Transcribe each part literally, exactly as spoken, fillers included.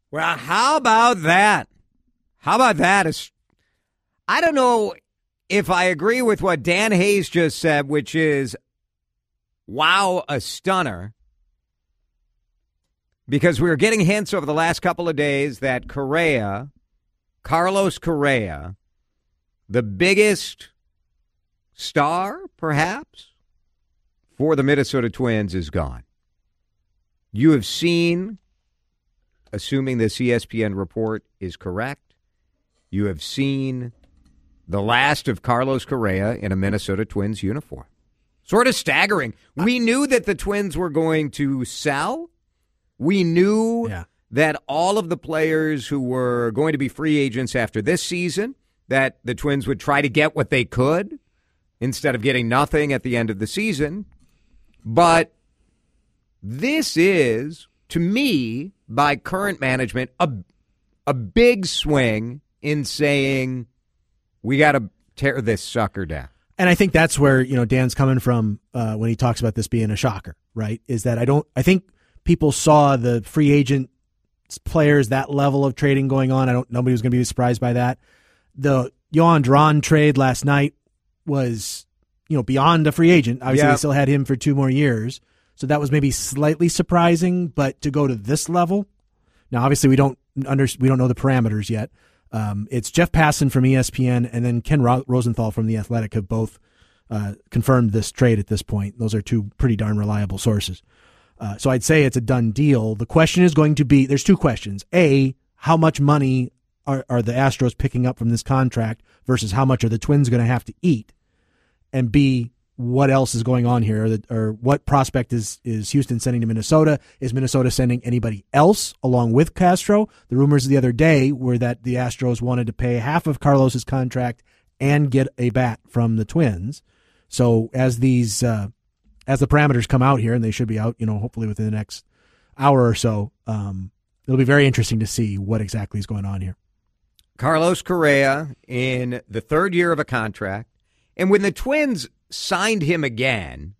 Well, how about that? How about that? It's, I don't know if I agree with what Dan Hayes just said, which is, wow, a stunner. Because we were getting hints over the last couple of days that Correa, Carlos Correa, the biggest star, perhaps, for the Minnesota Twins is gone. You have seen, assuming this E S P N report is correct, you have seen the last of Carlos Correa in a Minnesota Twins uniform. Sort of staggering. We knew that the Twins were going to sell. We knew yeah. that all of the players who were going to be free agents after this season, that the Twins would try to get what they could instead of getting nothing at the end of the season. But this is, to me, by current management, a, a big swing in saying we got to tear this sucker down. And I think that's where, you know, Dan's coming from uh, when he talks about this being a shocker, right? Is that I don't, I think people saw the free agent players, that level of trading going on. I don't, nobody was going to be surprised by that. The Yohan Duran trade last night was, you know, beyond a free agent. Obviously, yeah. they still had him for two more years. So that was maybe slightly surprising, but to go to this level, now obviously we don't under, we don't know the parameters yet. Um, it's Jeff Passan from E S P N and then Ken Ro- Rosenthal from The Athletic have both uh, confirmed this trade at this point. Those are two pretty darn reliable sources. Uh, so I'd say it's a done deal. The question is going to be, there's two questions. A, how much money are, are the Astros picking up from this contract versus how much are the Twins going to have to eat? And B, what else is going on here? Or, the, or what prospect is, is Houston sending to Minnesota? Is Minnesota sending anybody else along with Castro? The rumors the other day were that the Astros wanted to pay half of Carlos's contract and get a bat from the Twins. So as these uh, as the parameters come out here, and they should be out, you know, hopefully within the next hour or so, um, it'll be very interesting to see what exactly is going on here. Carlos Correa in the third year of a contract. And when the Twins signed him again,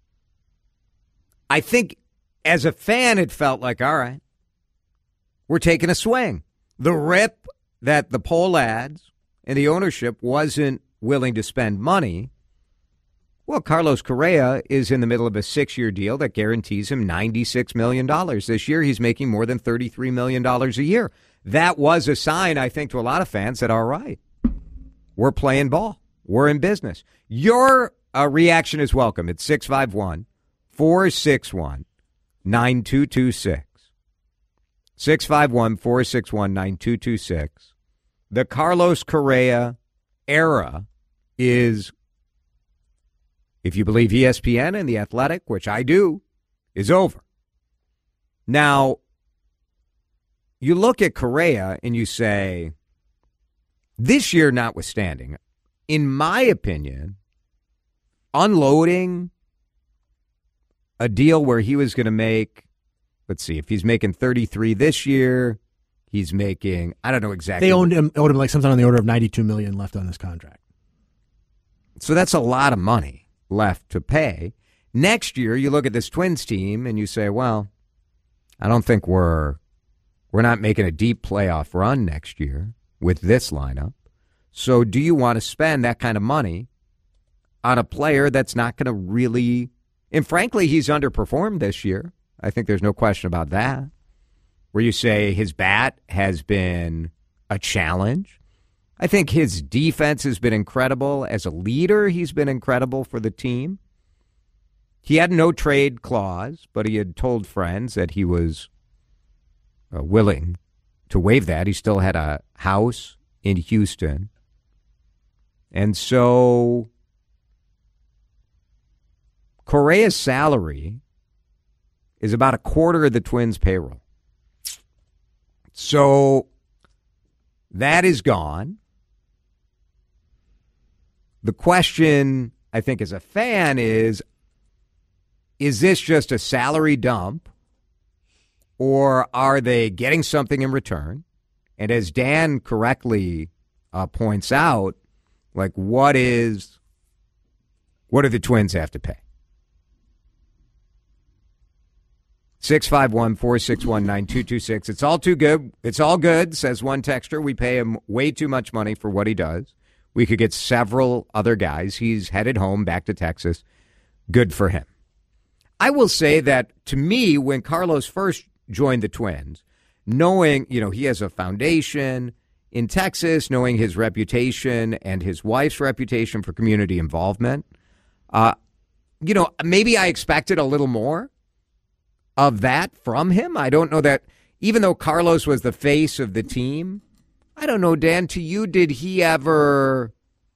I think as a fan it felt like, all right, we're taking a swing. The rip that the poll ads and the ownership wasn't willing to spend money. Well, Carlos Correa is in the middle of a six-year deal that guarantees him ninety-six million dollars. This year he's making more than thirty-three million dollars a year. That was a sign, I think, to a lot of fans that, all right, we're playing ball. We're in business. Your uh, reaction is welcome. It's six five one, four six one, nine two two six. six five one, four six one, nine two two six. The Carlos Correa era is, if you believe E S P N and The Athletic, which I do, is over. Now, you look at Correa and you say, this year notwithstanding, in my opinion, unloading a deal where he was going to make, let's see, if he's making thirty-three this year, he's making, I don't know exactly. They owned him, owed him like something on the order of ninety-two million dollars left on this contract. So that's a lot of money left to pay. Next year, you look at this Twins team and you say, well, I don't think we're we're not making a deep playoff run next year with this lineup. So do you want to spend that kind of money on a player that's not going to really, and frankly, he's underperformed this year. I think there's no question about that. Where you say his bat has been a challenge. I think his defense has been incredible. As a leader, he's been incredible for the team. He had no trade clause, but he had told friends that he was uh, willing to waive that. He still had a house in Houston. And so Correa's salary is about a quarter of the Twins' payroll. So that is gone. The question, I think, as a fan is, is this just a salary dump, or are they getting something in return? And as Dan correctly uh, points out, like, what is, what do the Twins have to pay? six five one, four six one, nine two two six. It's all too good. It's all good, says one texter. We pay him way too much money for what he does. We could get several other guys. He's headed home back to Texas. Good for him. I will say that, to me, when Carlos first joined the Twins, knowing, you know, he has a foundation in Texas, knowing his reputation and his wife's reputation for community involvement, uh, you know, maybe I expected a little more of that from him. I don't know that, even though Carlos was the face of the team, I don't know, Dan, to you, did he ever,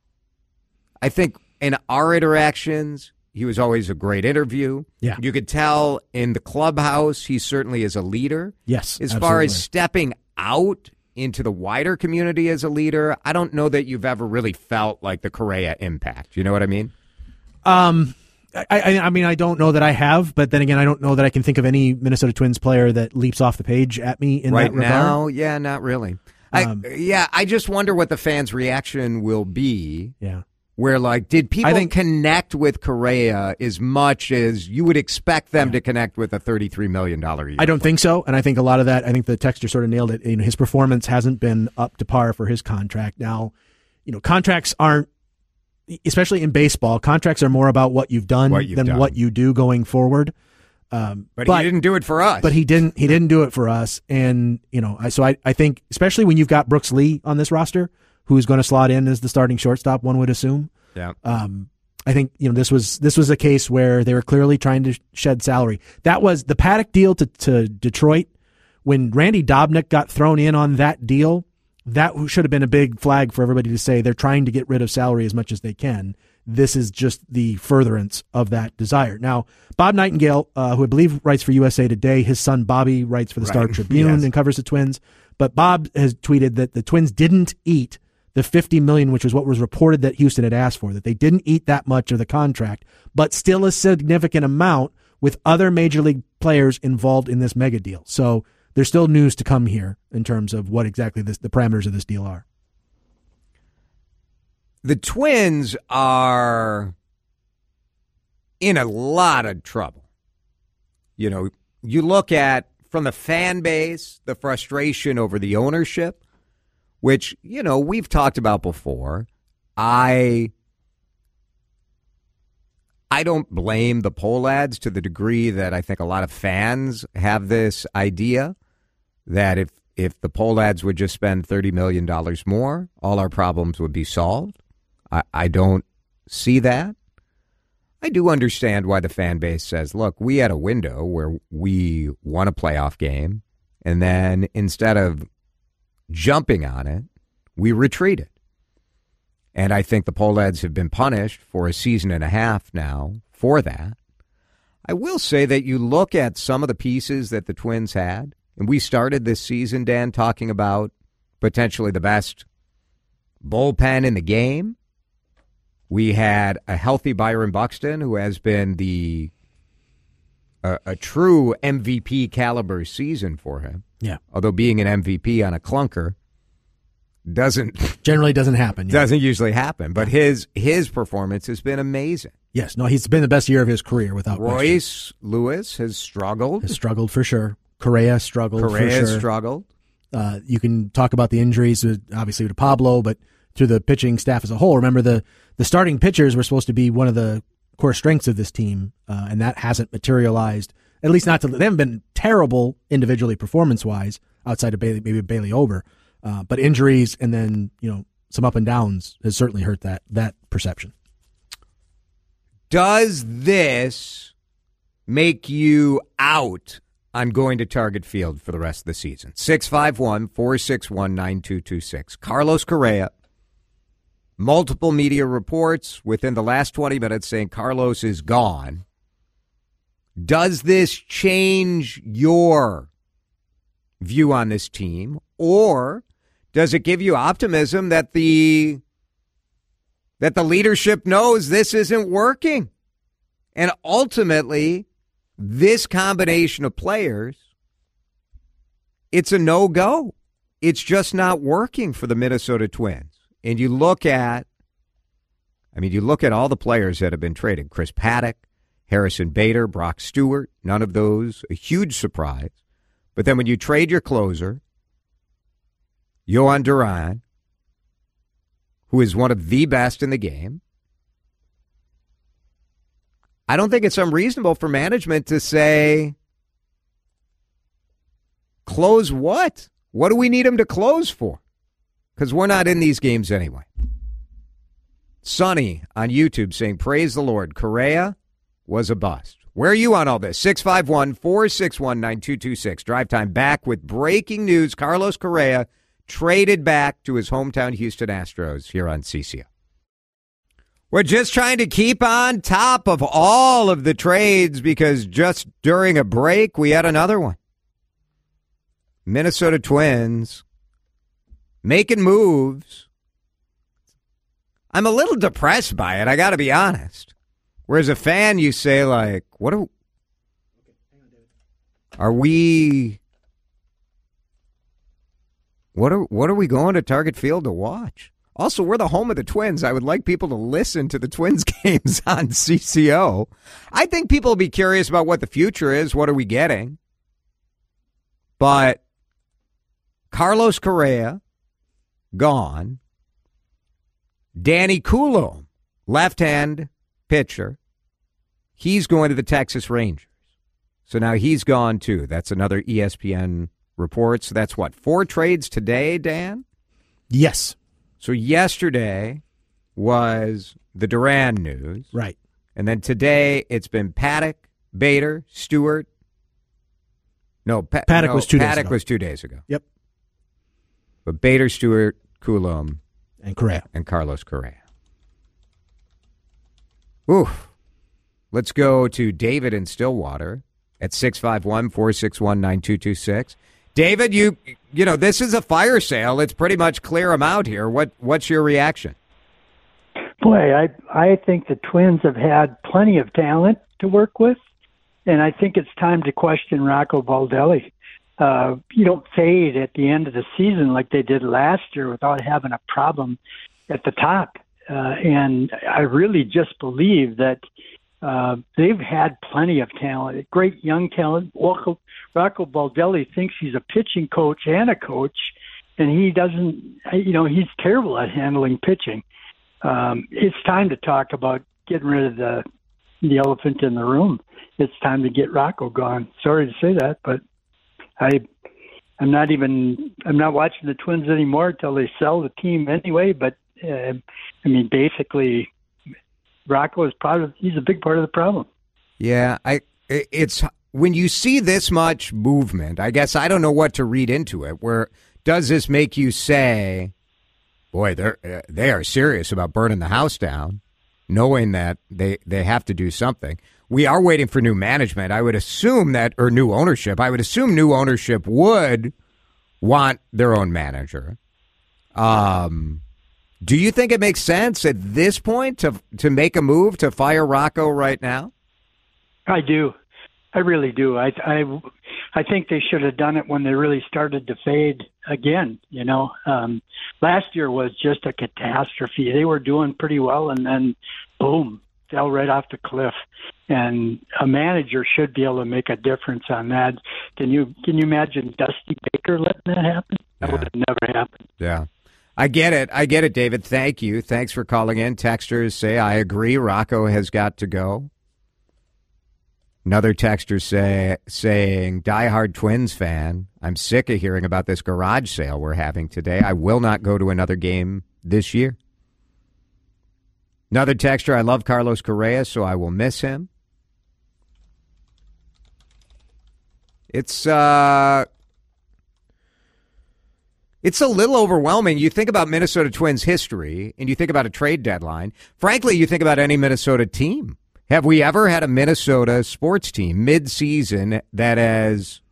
I think in our interactions, he was always a great interview. Yeah. You could tell in the clubhouse, he certainly is a leader. Yes, As absolutely. far as stepping out into the wider community as a leader, I don't know that you've ever really felt like the Correa impact. You know what I mean? Um, I, I, I mean, I don't know that I have, but then again, I don't know that I can think of any Minnesota Twins player that leaps off the page at me in right that regard. now, yeah, not really. Um, I, yeah, I just wonder what the fans' reaction will be. Yeah. Where, like, did people I think, connect with Correa as much as you would expect them yeah. to connect with a thirty-three million dollars a year? I don't think so, and I think a lot of that, I think the texter sort of nailed it. You know, his performance hasn't been up to par for his contract. Now, you know, contracts aren't, especially in baseball, contracts are more about what you've done what you've than done. what you do going forward. Um, but, but he didn't do it for us. But he didn't. He didn't do it for us. And you know, I, so I, I think, especially when you've got Brooks Lee on this roster, who's going to slot in as the starting shortstop, one would assume. Yeah. Um, I think you know this was this was a case where they were clearly trying to shed salary. That was the Paddock deal to to Detroit. When Randy Dobnak got thrown in on that deal, that should have been a big flag for everybody to say they're trying to get rid of salary as much as they can. This is just the furtherance of that desire. Now, Bob Nightingale, uh, who I believe writes for U S A Today, his son Bobby writes for the Star right. Tribune yes. and covers the Twins. But Bob has tweeted that the Twins didn't eat the fifty million dollars, which was what was reported that Houston had asked for, that they didn't eat that much of the contract, but still a significant amount with other major league players involved in this mega deal. So there's still news to come here in terms of what exactly this, the parameters of this deal are. The Twins are in a lot of trouble. You know, you look at, from the fan base, the frustration over the ownership, which, you know, we've talked about before. I I don't blame the poll ads to the degree that I think a lot of fans have this idea that if, if the poll ads would just spend thirty million dollars more, all our problems would be solved. I, I don't see that. I do understand why the fan base says, look, we had a window where we won a playoff game, and then instead of jumping on it, we retreated. And I think the poll ads have been punished for a season and a half now for that. I will say that you look at some of the pieces that the Twins had, and we started this season, Dan, talking about potentially the best bullpen in the game. We had a healthy Byron Buxton, who has been the uh, a true M V P caliber season for him. Yeah. Although being an M V P on a clunker doesn't generally doesn't happen. Yeah. Doesn't usually happen. But his his performance has been amazing. Yes. No, he's been the best year of his career without Royce question. Lewis has struggled. Has struggled for sure. Correa struggled Correa for sure. has struggled. Uh, you can talk about the injuries, obviously to Pablo, but to the pitching staff as a whole. Remember, the the starting pitchers were supposed to be one of the core strengths of this team, uh, and that hasn't materialized. At least not to they haven't been terrible individually performance wise outside of Bailey, maybe Bailey Ober, uh, but injuries and then you know some up and downs has certainly hurt that that perception. Does this make you out on going to Target Field for the rest of the season? six five one, four six one, nine two two six. Carlos Correa. Multiple media reports within the last twenty minutes saying Carlos is gone. Does this change your view on this team, or does it give you optimism that the that the leadership knows this isn't working? And ultimately, this combination of players, it's a no-go. It's just not working for the Minnesota Twins. And you look at, I mean, you look at all the players that have been traded. Chris Paddock Harrison Bader, Brock Stewart, none of those a huge surprise. But then when you trade your closer, Jhoan Duran, who is one of the best in the game, I don't think it's unreasonable for management to say, close what? What do we need him to close for? Because we're not in these games anyway. Sonny on YouTube saying, praise the Lord, Correa was a bust. Where are you on all this? six five one, four six one, nine two two six. Drive Time back with breaking news. Carlos Correa traded back to his hometown Houston Astros here on C C O. We're just trying to keep on top of all of the trades because just during a break, we had another one. Minnesota Twins making moves. I'm a little depressed by it, I got to be honest. Whereas a fan, you say, like, what are, are we, what are, what are we going to Target Field to watch? Also, we're the home of the Twins. I would like people to listen to the Twins games on C C O. I think people will be curious about what the future is. What are we getting? But Carlos Correa, gone. Danny Coulomb, left-hand pitcher. He's going to the Texas Rangers. So now he's gone, too. That's another E S P N report. So that's what, four trades today, Dan? Yes. So yesterday was the Duran news. Right. And then today it's been Paddock, Bader, Stewart. No, pa- Paddock no, was two Paddock days ago. was two days ago. Yep. But Bader, Stewart, Coulomb, and Correa. And Carlos Correa. Oof. Let's go to David in Stillwater at six five one, four six one, nine two two six. David, you you know, this is a fire sale. It's pretty much clear them out here. What what's your reaction? Boy, I I think the Twins have had plenty of talent to work with, and I think it's time to question Rocco Baldelli. Uh, you don't fade at the end of the season like they did last year without having a problem at the top. Uh, and I really just believe that uh, they've had plenty of talent, great young talent. Rocco, Rocco Baldelli thinks he's a pitching coach and a coach, and he doesn't, you know, he's terrible at handling pitching. Um, it's time to talk about getting rid of the the elephant in the room. It's time to get Rocco gone. Sorry to say that, but I, I'm not even, I'm not watching the Twins anymore until they sell the team anyway. But uh, I mean, basically, Rocco is part of, he's a big part of the problem. Yeah, I, it's when you see this much movement, I guess I don't know what to read into it. Where does this make you say, boy, they're uh, they are serious about burning the house down, knowing that they, they have to do something? We are waiting for new management. I would assume that, or new ownership. I would assume new ownership would want their own manager. Um, do you think it makes sense at this point to to make a move to fire Rocco right now? I do. I really do. I I, I think they should have done it when they really started to fade again. You know, um, last year was just a catastrophe. They were doing pretty well, and then boom, fell right off the cliff. And a manager should be able to make a difference on that. Can you can you imagine Dusty Baker letting that happen? That Yeah. would have never happened. Yeah. I get it. I get it, David. Thank you. Thanks for calling in. Texters say, I agree. Rocco has got to go. Another texter say, saying, diehard Twins fan, I'm sick of hearing about this garage sale we're having today. I will not go to another game this year. Another texter, I love Carlos Correa, so I will miss him. It's uh, it's a little overwhelming. You think about Minnesota Twins history, and you think about a trade deadline. Frankly, you think about any Minnesota team. Have we ever had a Minnesota sports team mid-season that has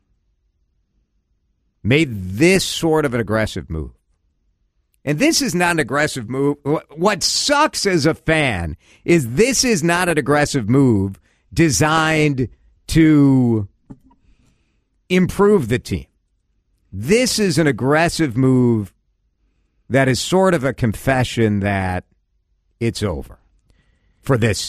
made this sort of an aggressive move? And this is not an aggressive move. What sucks as a fan is this is not an aggressive move designed to improve the team. This is an aggressive move that is sort of a confession that it's over for this season.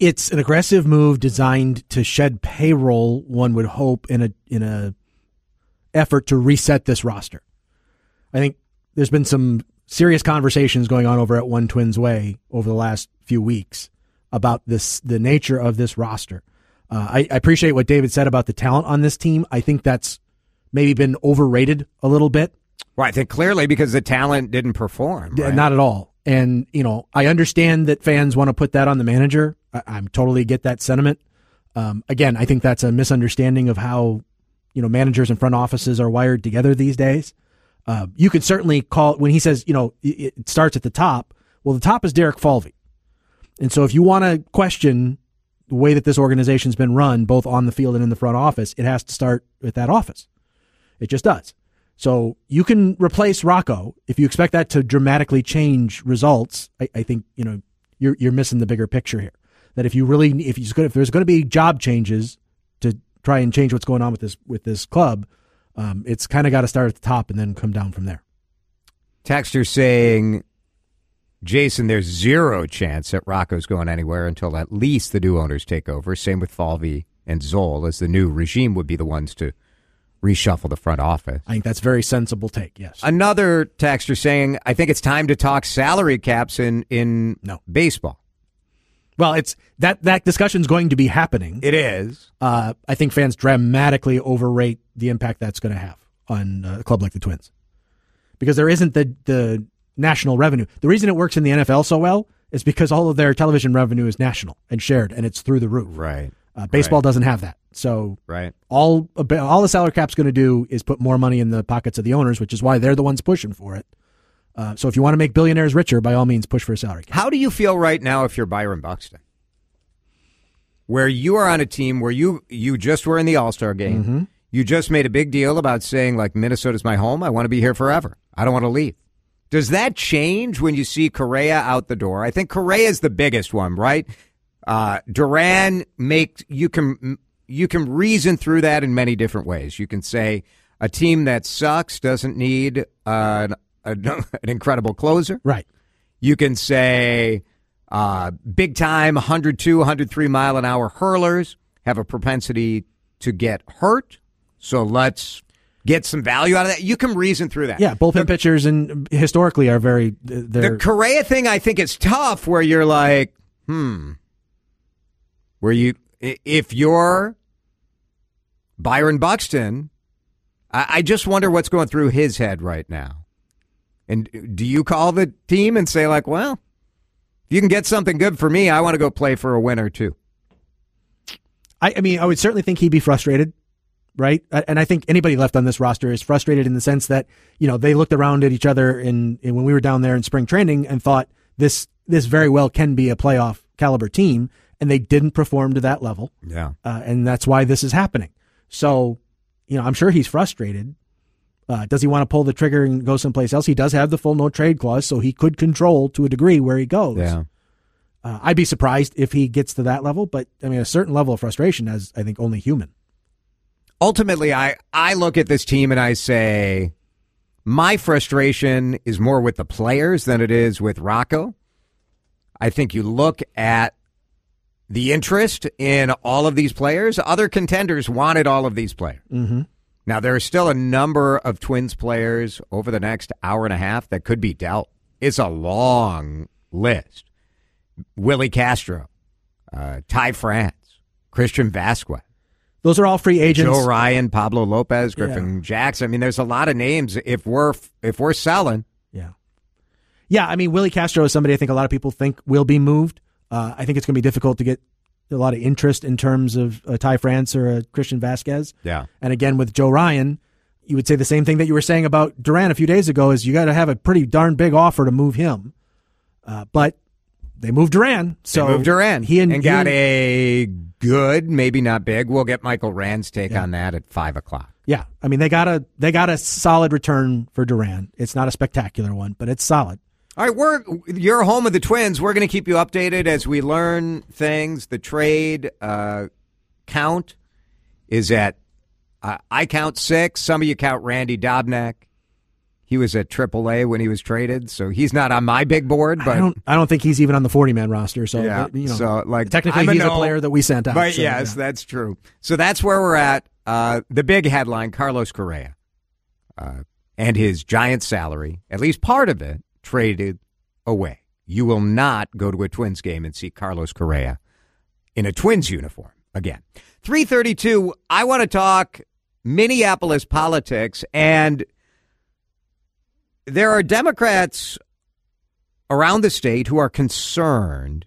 It's an aggressive move designed to shed payroll, one would hope, in a in a effort to reset this roster. I think there's been some serious conversations going on over at One Twins Way over the last few weeks about this, the nature of this roster. Uh, I, I appreciate what David said about the talent on this team. I think that's maybe been overrated a little bit. Well, I think clearly because the talent didn't perform. Right? Not at all. And, you know, I understand that fans want to put that on the manager. I, I totally get that sentiment. Um, again, I think that's a misunderstanding of how, you know, managers and front offices are wired together these days. Uh, you could certainly call, when he says, you know, it, it starts at the top, well, the top is Derek Falvey. And so if you want to question the way that this organization's been run, both on the field and in the front office, it has to start with that office. It just does. So you can replace Rocco. If you expect that to dramatically change results, I, I think, you know, you're you're missing the bigger picture here. That if you really, if you if there's going to be job changes to try and change what's going on with this with this club, um, it's kind of got to start at the top and then come down from there. Texter saying, Jason, there's zero chance that Rocco's going anywhere until at least the new owners take over. Same with Falvey and Zoll, as the new regime would be the ones to reshuffle the front office. I think that's a very sensible take, yes. Another texter saying, I think it's time to talk salary caps in, in no. baseball. Well, it's that that discussion's going to be happening. It is. Uh, I think fans dramatically overrate the impact that's going to have on a club like the Twins. Because there isn't the, the national revenue. The reason it works in the N F L so well is because all of their television revenue is national and shared, and it's through the roof. Right. Uh, baseball right. doesn't have that. So right. all all the salary cap's going to do is put more money in the pockets of the owners, which is why they're the ones pushing for it. Uh, so if you want to make billionaires richer, by all means, push for a salary cap. How do you feel right now if you're Byron Buxton? Where you are on a team where you, you just were in the All-Star game. Mm-hmm. You just made a big deal about saying, like, Minnesota's my home. I want to be here forever. I don't want to leave. Does that change when you see Correa out the door? I think Correa is the biggest one, right? Uh, Duran make you can you can reason through that in many different ways. You can say a team that sucks doesn't need uh, an, an incredible closer, right? You can say uh, big time one hundred two, one hundred three mile an hour hurlers have a propensity to get hurt, so let's get some value out of that. You can reason through that. Yeah, bullpen the, pitchers and historically are very. The Correa thing, I think, is tough. Where you're like, hmm. Where you, if you're Byron Buxton, I, I just wonder what's going through his head right now. And do you call the team and say, like, well, if you can get something good for me, I want to go play for a winner too? I, I mean, I would certainly think he'd be frustrated, right? And I think anybody left on this roster is frustrated in the sense that, you know, they looked around at each other in, in when we were down there in spring training and thought this this very well can be a playoff caliber team. And they didn't perform to that level. Yeah. Uh, and that's why this is happening. So, you know, I'm sure he's frustrated. Uh, does he want to pull the trigger and go someplace else? He does have the full no trade clause, so he could control to a degree where he goes. Yeah. Uh, I'd be surprised if he gets to that level, but I mean, a certain level of frustration is, I think, only human. Ultimately, I, I look at this team and I say, my frustration is more with the players than it is with Rocco. I think you look at the interest in all of these players. Other contenders wanted all of these players. Mm-hmm. Now, there are still a number of Twins players over the next hour and a half that could be dealt. It's a long list. Willie Castro, uh, Ty France, Christian Vasquez. Those are all free agents. Joe Ryan, Pablo Lopez, Griffin yeah. Jackson. I mean, there's a lot of names. If we're if we're selling. Yeah. Yeah, I mean, Willie Castro is somebody I think a lot of people think will be moved. Uh, I think it's going to be difficult to get a lot of interest in terms of a Ty France or a Christian Vasquez. Yeah. And again, with Joe Ryan, you would say the same thing that you were saying about Duran a few days ago is you got to have a pretty darn big offer to move him. Uh, but they moved Duran. So they moved Duran. He and, and got he, a good, maybe not big. We'll get Michael Rand's take yeah. on that at five o'clock. Yeah. I mean, they got a they got a solid return for Duran. It's not a spectacular one, but it's solid. All right, we're you're home of the Twins. We're going to keep you updated as we learn things. The trade uh, count is at, uh, I count six. Some of you count Randy Dobnak. He was at triple A when he was traded, so he's not on my big board. But I don't, I don't think he's even on the forty-man roster. So, yeah, you know, so like technically, I'm he's a, no, a player that we sent out. But so, yes, yeah. that's true. So that's where we're at. Uh, the big headline: Carlos Correa uh, and his giant salary, at least part of it, traded away. You will not go to a Twins game and see Carlos Correa in a Twins uniform again. three thirty-two. I want to talk Minneapolis politics, and there are Democrats around the state who are concerned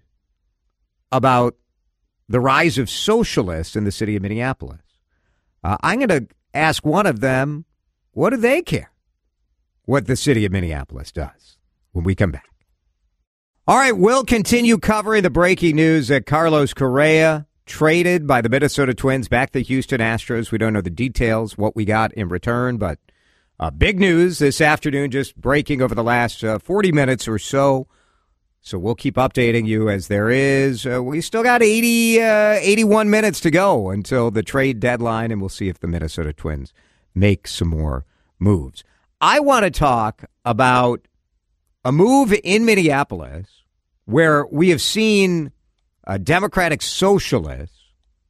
about the rise of socialists in the city of Minneapolis. Uh, I'm going to ask one of them, what do they care what the city of Minneapolis does when we come back? All right, we'll continue covering the breaking news that Carlos Correa traded by the Minnesota Twins back to the Houston Astros. We don't know the details, what we got in return, but uh, big news this afternoon, just breaking over the last uh, forty minutes or so. So we'll keep updating you as there is. Uh, we still got eighty, uh, eighty-one minutes to go until the trade deadline, and we'll see if the Minnesota Twins make some more moves. I want to talk about a move in Minneapolis where we have seen uh, Democratic socialists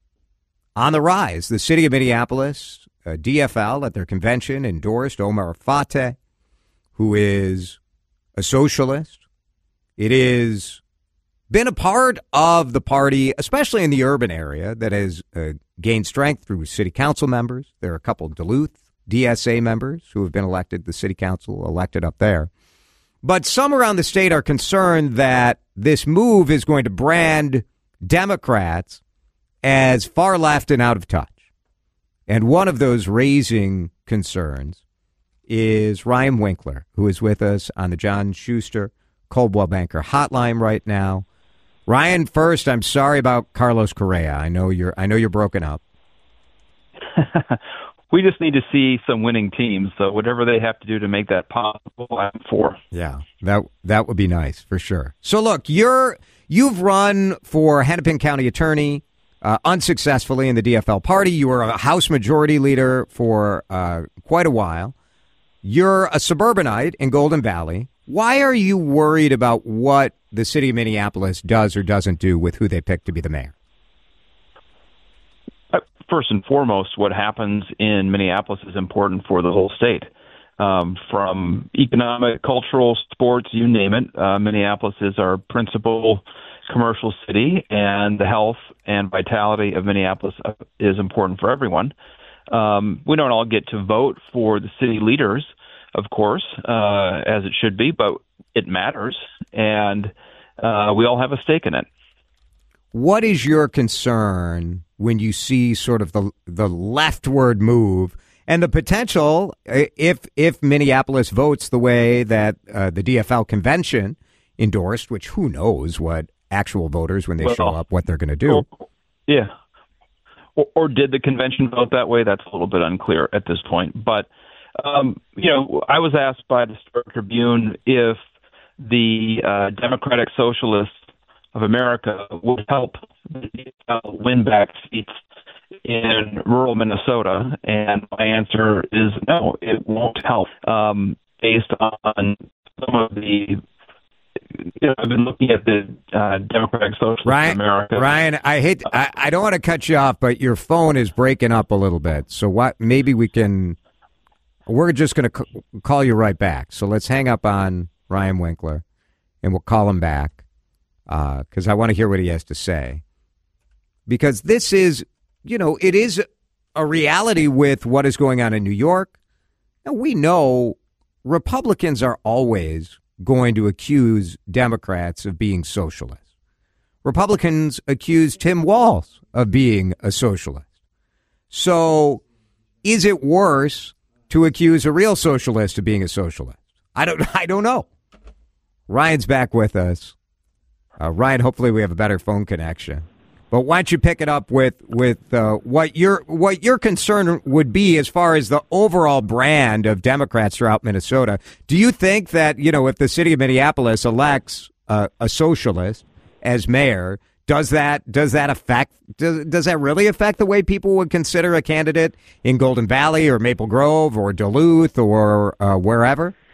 on the rise. The city of Minneapolis, uh, D F L, at their convention endorsed Omar Fateh, who is a socialist. It has been a part of the party, especially in the urban area, that has uh, gained strength through city council members. There are a couple of Duluth D S A members who have been elected, the city council elected up there. But some around the state are concerned that this move is going to brand Democrats as far left and out of touch. And one of those raising concerns is Ryan Winkler, who is with us on the John Schuster Coldwell Banker hotline right now. Ryan, first, I'm sorry about Carlos Correa. I know you're I know you're broken up. We just need to see some winning teams. So whatever they have to do to make that possible, I'm for. Yeah, that that would be nice for sure. So look, you're you've run for Hennepin County Attorney uh, unsuccessfully in the D F L party. You were a House Majority Leader for uh, quite a while. You're a suburbanite in Golden Valley. Why are you worried about what the city of Minneapolis does or doesn't do with who they pick to be the mayor? First and foremost, what happens in Minneapolis is important for the whole state. Um, from economic, cultural, sports, you name it, uh, Minneapolis is our principal commercial city, and the health and vitality of Minneapolis is important for everyone. Um, we don't all get to vote for the city leaders, of course, uh, as it should be, but it matters, and uh, we all have a stake in it. What is your concern when you see sort of the the leftward move and the potential, if if Minneapolis votes the way that uh, the D F L convention endorsed, which who knows what actual voters, when they well, show up, what they're going to do? Or, yeah. Or, or did the convention vote that way? That's a little bit unclear at this point. But, um, you know, I was asked by the Star Tribune if the uh, Democratic Socialists of America would help win back seats in rural Minnesota, and my answer is no, it won't help. Um, based on some of the, you know, I've been looking at the uh, Democratic Socialists Ryan, of America. Ryan, I hate, I, I don't want to cut you off, but your phone is breaking up a little bit. So what? Maybe we can. We're just going to c- call you right back. So let's hang up on Ryan Winkler, and we'll call him back. Because uh, I want to hear what he has to say. Because this is, you know, it is a reality with what is going on in New York. And we know Republicans are always going to accuse Democrats of being socialists. Republicans accuse Tim Walz of being a socialist. So is it worse to accuse a real socialist of being a socialist? I don't, I don't know. Ryan's back with us. Uh, Ryan, hopefully we have a better phone connection. But why don't you pick it up with with uh, what your what your concern would be as far as the overall brand of Democrats throughout Minnesota? Do you think that, you know, if the city of Minneapolis elects uh, a socialist as mayor, does that does that affect does, does that really affect the way people would consider a candidate in Golden Valley or Maple Grove or Duluth or uh, wherever?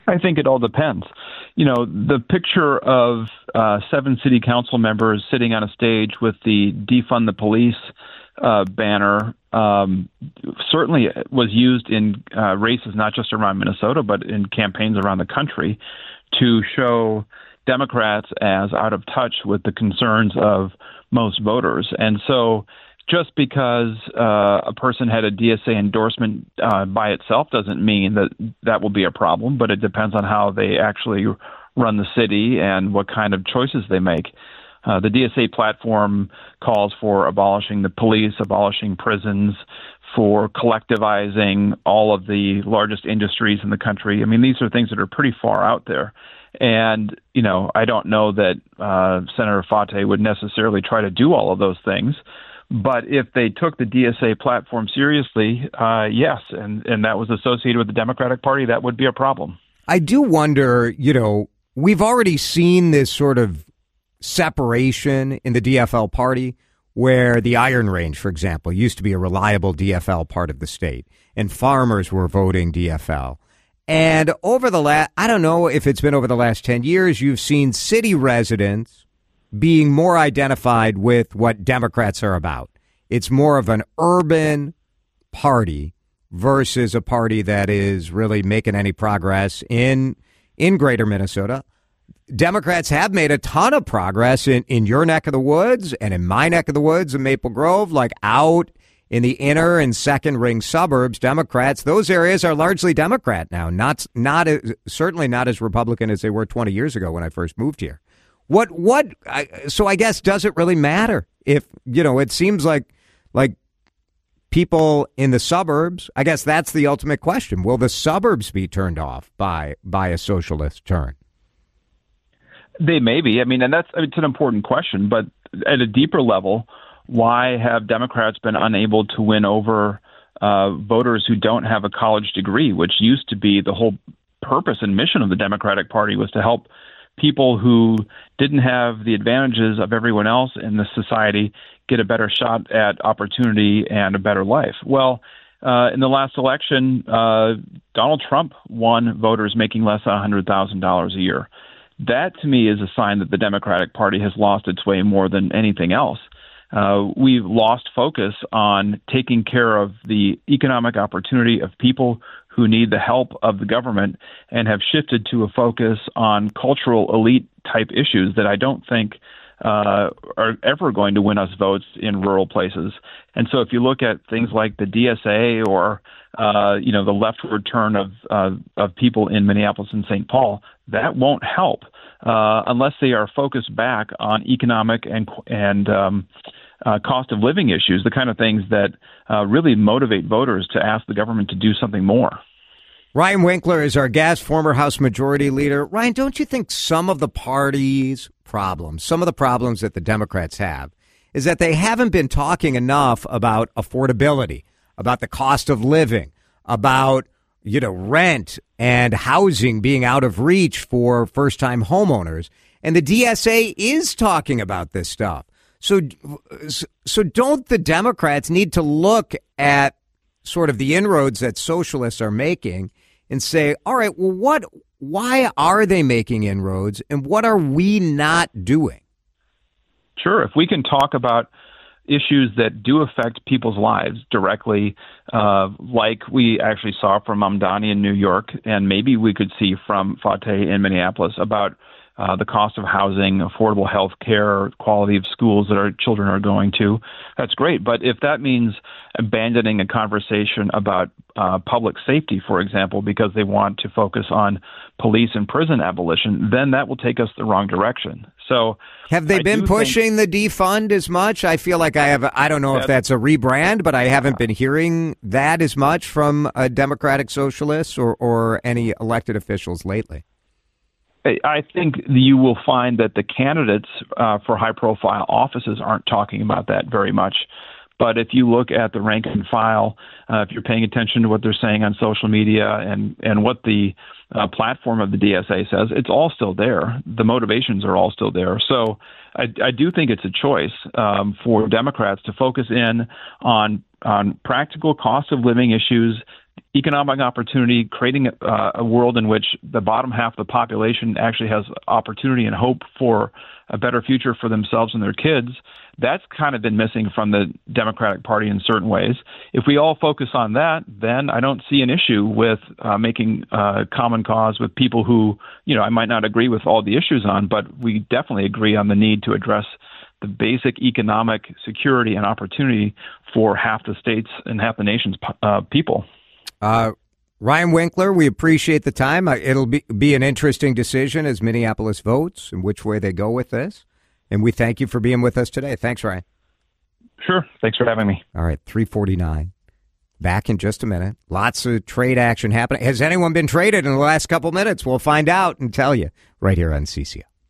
I think it all depends. You know, the picture of uh, seven city council members sitting on a stage with the defund the police uh, banner um, certainly was used in uh, races not just around Minnesota, but in campaigns around the country to show Democrats as out of touch with the concerns of most voters. And so just because uh, a person had a D S A endorsement uh, by itself doesn't mean that that will be a problem, but it depends on how they actually run the city and what kind of choices they make. Uh, the D S A platform calls for abolishing the police, abolishing prisons, for collectivizing all of the largest industries in the country. I mean, these are things that are pretty far out there. And, you know, I don't know that uh, Senator Fate would necessarily try to do all of those things. But if they took the D S A platform seriously, uh, yes, and, and that was associated with the Democratic Party, that would be a problem. I do wonder, you know, we've already seen this sort of separation in the D F L party where the Iron Range, for example, used to be a reliable D F L part of the state, and farmers were voting D F L. And over the last, I don't know if it's been over the last ten years, you've seen city residents being more identified with what Democrats are about. It's more of an urban party versus a party that is really making any progress in in greater Minnesota. Democrats have made a ton of progress in, in your neck of the woods and in my neck of the woods in Maple Grove, like out in the inner and second ring suburbs. Democrats, those areas are largely Democrat now, not not certainly not as Republican as they were twenty years ago when I first moved here. What what? I, so I guess does it really matter if, you know, it seems like like people in the suburbs? I guess that's the ultimate question. Will the suburbs be turned off by by a socialist turn? They may be. I mean, and that's it's an important question. But at a deeper level, why have Democrats been unable to win over uh, voters who don't have a college degree, which used to be the whole purpose and mission of the Democratic Party, was to help people who didn't have the advantages of everyone else in the society get a better shot at opportunity and a better life. Well, uh, in the last election, uh, Donald Trump won voters making less than one hundred thousand dollars a year. That, to me, is a sign that the Democratic Party has lost its way more than anything else. Uh, we've lost focus on taking care of the economic opportunity of people who need the help of the government and have shifted to a focus on cultural elite type issues that I don't think uh, are ever going to win us votes in rural places. And so if you look at things like the D S A or, uh, you know, the leftward turn of, uh, of people in Minneapolis and Saint Paul, that won't help uh, unless they are focused back on economic and, and um, uh, cost of living issues, the kind of things that uh, really motivate voters to ask the government to do something more. Ryan Winkler is our guest, former House Majority Leader. Ryan, don't you think some of the party's problems, some of the problems that the Democrats have, is that they haven't been talking enough about affordability, about the cost of living, about, you know, rent and housing being out of reach for first-time homeowners. And the D S A is talking about this stuff. So, so don't the Democrats need to look at sort of the inroads that socialists are making and say, all right, well, what, why are they making inroads and what are we not doing? Sure. If we can talk about issues that do affect people's lives directly, uh, like we actually saw from Mamdani in New York, and maybe we could see from Fate in Minneapolis about Uh, the cost of housing, affordable health care, quality of schools that our children are going to. That's great. But if that means abandoning a conversation about uh, public safety, for example, because they want to focus on police and prison abolition, then that will take us the wrong direction. So have they I been pushing think, the defund as much? I feel like I have, I don't know if that's a rebrand, but I haven't been hearing that as much from uh, Democratic socialists or, or any elected officials lately. I think you will find that the candidates uh, for high-profile offices aren't talking about that very much. But if you look at the rank and file, uh, if you're paying attention to what they're saying on social media and, and what the uh, platform of the D S A says, it's all still there. The motivations are all still there. So I, I do think it's a choice um, for Democrats to focus in on on practical cost of living issues, economic opportunity, creating a, a world in which the bottom half of the population actually has opportunity and hope for a better future for themselves and their kids. That's kind of been missing from the Democratic Party in certain ways. If we all focus on that, then I don't see an issue with uh, making uh, common cause with people who, you know, I might not agree with all the issues on, but we definitely agree on the need to address the basic economic security and opportunity for half the states and half the nation's uh, people. Uh, Ryan Winkler, we appreciate the time. Uh, it'll be, be an interesting decision as Minneapolis votes and which way they go with this. And we thank you for being with us today. Thanks, Ryan. Sure. Thanks for having me. All right, three forty-nine. Back in just a minute. Lots of trade action happening. Has anyone been traded in the last couple minutes? We'll find out and tell you right here on C C L.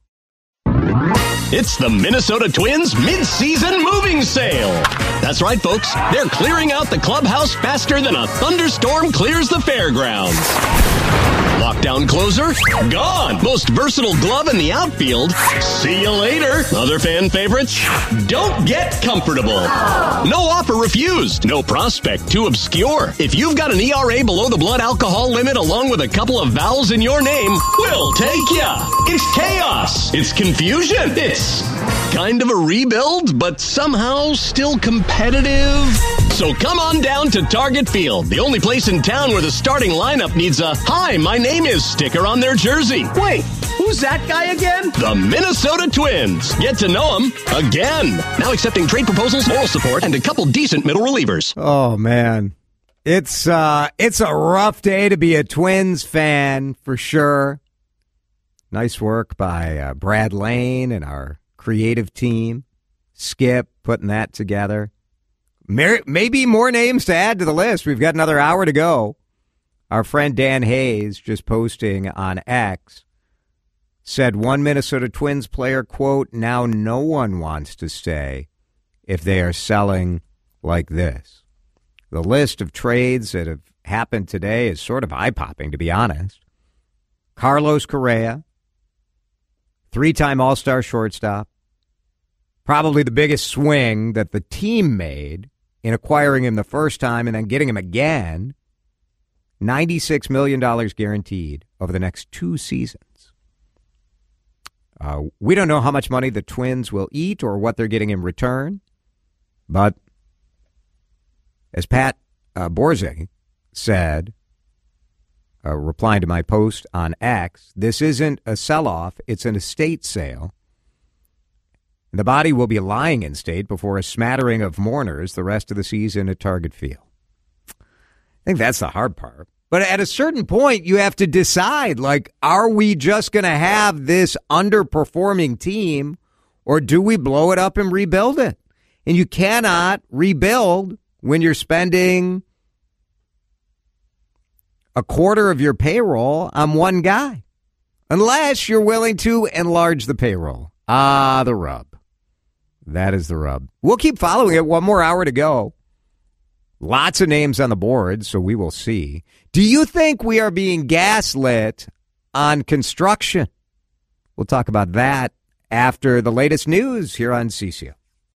It's the Minnesota Twins mid-season moving sale. That's right, folks. They're clearing out the clubhouse faster than a thunderstorm clears the fairgrounds. Lockdown closer? Gone. Most versatile glove in the outfield? See you later. Other fan favorites? Don't get comfortable. No offer refused. No prospect too obscure. If you've got an E R A below the blood alcohol limit along with a couple of vowels in your name, we'll take ya. It's chaos. It's confusion. It's kind of a rebuild, but somehow still competitive. So come on down to Target Field, the only place in town where the starting lineup needs a "Hi, my name is" sticker on their jersey. Wait, who's that guy again? The Minnesota Twins. Get to know them again. Now accepting trade proposals, moral support, and a couple decent middle relievers. Oh, man. It's uh, it's a rough day to be a Twins fan, for sure. Nice work by uh, Brad Lane and our creative team. Skip putting that together. Maybe more names to add to the list. We've got another hour to go. Our friend Dan Hayes, just posting on X, said one Minnesota Twins player, quote, "Now no one wants to stay if they are selling like this." The list of trades that have happened today is sort of eye-popping, to be honest. Carlos Correa, three-time All-Star shortstop, probably the biggest swing that the team made in acquiring him the first time and then getting him again, ninety-six million dollars guaranteed over the next two seasons. Uh, we don't know how much money the Twins will eat or what they're getting in return, but as Pat uh, Borzig said, uh, replying to my post on X, this isn't a sell-off, it's an estate sale. The body will be lying in state before a smattering of mourners the rest of the season at Target Field. I think that's the hard part. But at a certain point, you have to decide, like, are we just going to have this underperforming team, or do we blow it up and rebuild it? And you cannot rebuild when you're spending a quarter of your payroll on one guy, unless you're willing to enlarge the payroll. Ah, the rub. That is the rub. We'll keep following it. One more hour to go. Lots of names on the board, so we will see. Do you think we are being gaslit on construction? We'll talk about that after the latest news here on C C L.